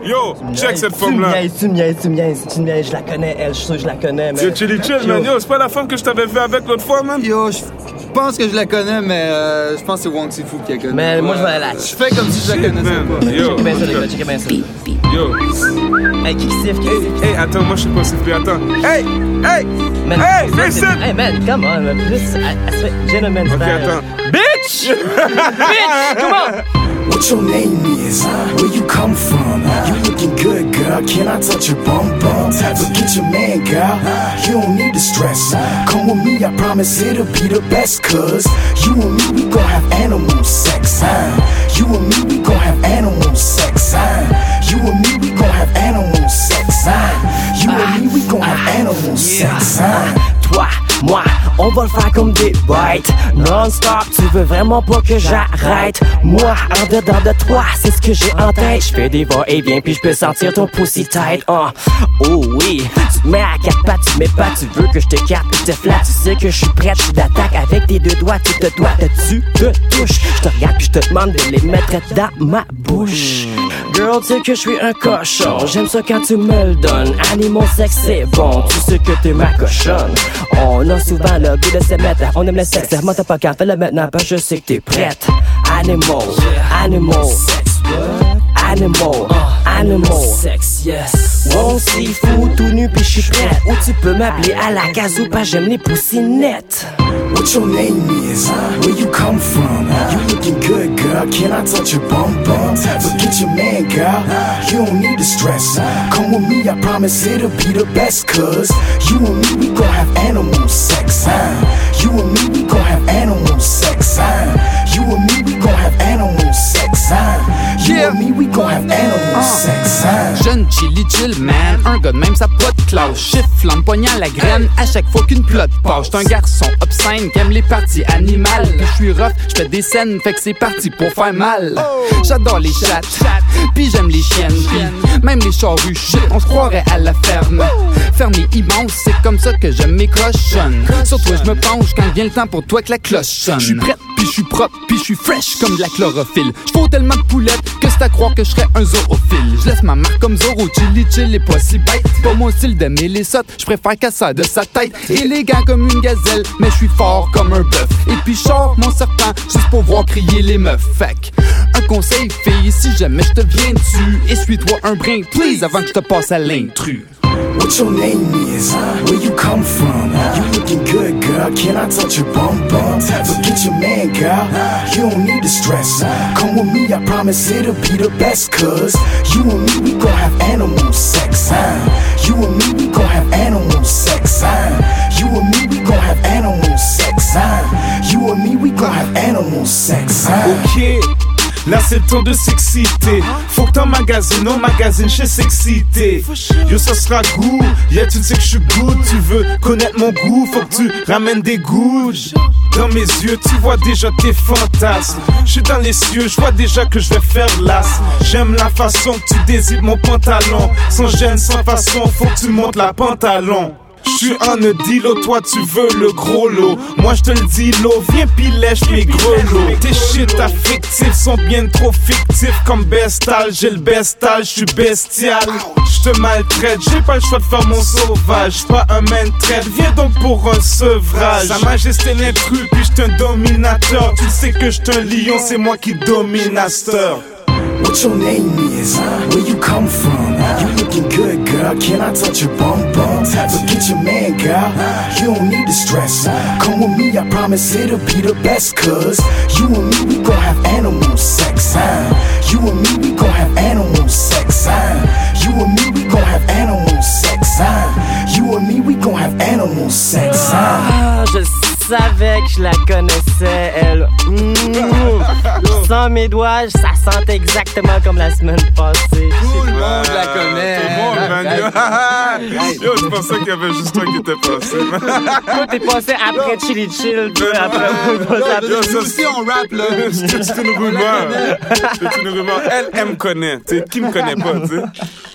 Yo, check cette femme-là. Tu me niaises, je la connais, elle, je suis sûr que je la connais, mais... Yo, chill, man. Yo, c'est pas la femme que je t'avais vu avec l'autre fois, man? Yo, je pense que je la connais, mais je pense que c'est Wong Sifu qui la connaît. Mais moi, je vais la... Je fais comme si je la connaissais pas. Yo, Checkez bien ça, les gars, checkez bien ça. yo. Hey, qui siffle? Hey, attends, moi, je sais pas siffler, attends. Hey! Man, Hey, listen! Hey, man, come on, man. Plus, gentleman style. Ok, attends. Bitch! Bitch! Come on! What your name is, where you come from. You looking good, girl, can I touch your bum bum? Forget your man, girl, you don't need to stress. Come with me, I promise it'll be the best. Cause you and me, we gon' have animal sex. You and me, we gon' have animal sex. You and me, we gon' have animal sex. You and me, we gon' have animal sex. Toi, moi, on va le faire comme des bêtes non-stop, tu veux vraiment pas que j'arrête. Moi, en dedans de toi, c'est ce que j'ai en tête. Je fais des va-et-vient puis je peux sentir ton pussy tête. Oh oui, tu te mets à quatre pattes, tu mets pas, tu veux que je te capte, je te flatte. Tu sais que je suis prête, je d'attaque avec tes deux doigts. Tu te touches, je te regarde puis je te demande de les mettre dans ma bouche. Girl, tu sais que je suis un cochon, j'aime ça quand tu me le donnes. Animal sexe, c'est bon, tu sais que t'es ma cochonne. On a souvent le goût de se mettre, on aime le sexe. Moi t'as pas qu'à faire le maintenant, parce que je sais que t'es prête. Animal, sex, yes. Wong Sifu tout nu pis j'suis prête. Ou tu peux m'appeler à la gazou, pas j'aime les poussinettes. What your name is, where you come from. You looking good, girl, can I touch your bum bum? Forget your man, girl, you don't need to stress. Come with me, I promise it'll be the best. Cause you and me, we gon' have animal sex. You and me, we gon' have animal sex. You and me, we gon' have animal sex. You and me, we gon' have animal sex. Jeune chili chill man, un gars de même ça pas de classe. Chiffre flamme poignant la graine à chaque fois qu'une plotte passe. J'suis un garçon obscène qui aime les parties animales. Puis j'suis rough, j'fais des scènes, fait que c'est parti pour faire mal. J'adore les chattes, puis j'aime les chiennes, puis même les charrues. Shit, on se croirait à la ferme. Ferme est immense, c'est comme ça que j'aime mes cochonnes. Sur toi j'me penche quand vient le temps pour toi que la cloche sonne. J'suis prête, puis j'suis propre, puis j'suis fresh comme de la chlorophylle. J'fous tellement de poulettes que c'est à croire que j'serais un zoophile. J'laisse ma marque comme Zoro, chili chill et pas si bête. C'est pas mon style d'aimer les sottes, j'préfère qu'elle sorte de sa tête. Élégant comme une gazelle, mais j'suis fort comme un bœuf. Et puis j'sors mon serpent, juste pour voir crier les meufs. Fait un conseil fille, si jamais j'te viens dessus, essuie-toi un brin, please, avant que j'te passe à l'intrus. What your name is, where you come from. You looking good, girl, can I touch your bum bum? Forget your man, girl, you don't need to stress. Come with me, I promise it'll be the best. Cause you and me, we gon' have animal sex. You and me, we gon' have animal sex. You and me, we gon' have animal sex. You and me, we gon' have animal sex. Ok, là c'est le temps de s'exciter. Faut que t'emmagasines, on magasine chez Sexité. Yo, ça sera goût, yeah, tu sais que je suis good. Tu veux connaître mon goût, faut que tu ramènes des gouges. Dans mes yeux, tu vois déjà tes fantasmes. Je suis dans les cieux, je vois déjà que je vais faire l'as. J'aime la façon que tu dézippes mon pantalon. Sans gêne, sans façon, faut que tu montes la pantalon. J'suis en dealo, toi tu veux le gros lot. Moi j'te le dis l'eau, viens pis lèche mes grelots. Tes shit affectifs sont bien trop fictifs comme bestal. J'ai le bestal, j'suis bestial. J'te maltraite, j'ai pas le choix de faire mon sauvage. J'suis pas un man traite, viens donc pour un sevrage. Sa majesté l'intrus, puis j'suis un dominateur. Tu sais que j'suis un lion, c'est moi qui domine à cette heure. What your name is, where you come from. You looking good, girl, can I touch your bum bum? Forget your man, girl, you don't need to stress. Come with me, I promise it'll be the best. Cause you and me, we gon' have animal sex. You and me, we gon' have animal sex. You and me, we gon' have animal sex. You and me, we gon' have animal sex. Je savais que je la connaissais, elle. Sans mes doigts, ça sent exactement comme la semaine passée. Tout le monde la connaît. Tout le monde, man. Yo, je pensais qu'il y avait juste toi qui était passé. Toi, t'es passé après Chili Chill, toi, après Nous aussi, on rap, là. C'est une rumeur. C'est une rumeur. Elle me connaît. Qui me connaît pas, tu sais.